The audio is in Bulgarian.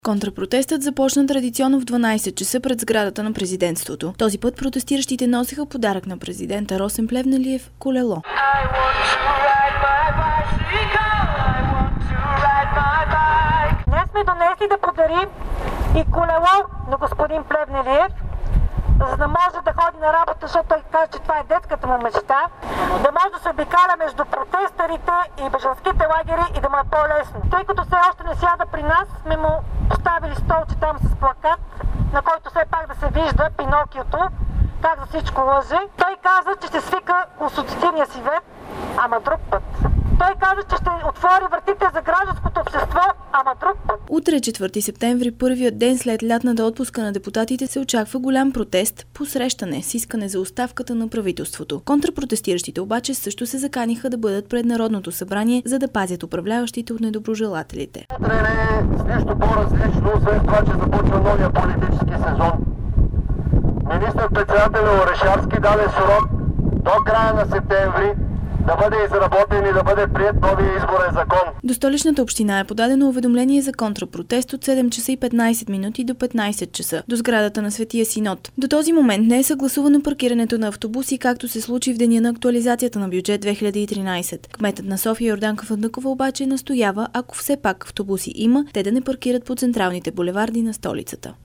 Контрапротестът започна традиционно в 12 часа пред сградата на президентството. Този път протестиращите носиха подарък на президента Росен Плевнелиев – колело. Днес сме донесли да подарим и колело на господин Плевнелиев, за да може да ходи на работа, защото той каза, че това е детската му мечта, да може да се обикаля между протестърите и бежанските лагери и да му е по-лесно. Тъй като все още не сяда при нас, сме му поставили столче там с плакат, на който все пак да се вижда Пинокиото, как за всичко лъже. Той каза, че ще свика Консултативния съвет, ама друг път. Той каза, че ще отвори вратите за гражданското общество, ама друг път. Утре, 4 септември, първият ден след лятната отпуска на депутатите, се очаква голям протест, посрещане с искане за оставката на правителството. Контрапротестиращите обаче също се заканиха да бъдат пред Народното събрание, за да пазят управляващите от недоброжелателите. Утре не е с нищо по-различно, освен това, че започва новия политически сезон. Министър-председателят Орешарски даде срок до края на септември да бъде изработен и да бъде приет новия изборен закон. До Столичната община е подадено уведомление за контрапротест от 7 часа и 15 минути до 15 часа до сградата на Светия Синод. До този момент не е съгласувано паркирането на автобуси, както се случи в деня на актуализацията на бюджет 2013. Кметът на София Йорданка Фандъкова обаче настоява, ако все пак автобуси има, те да не паркират по централните булеварди на столицата.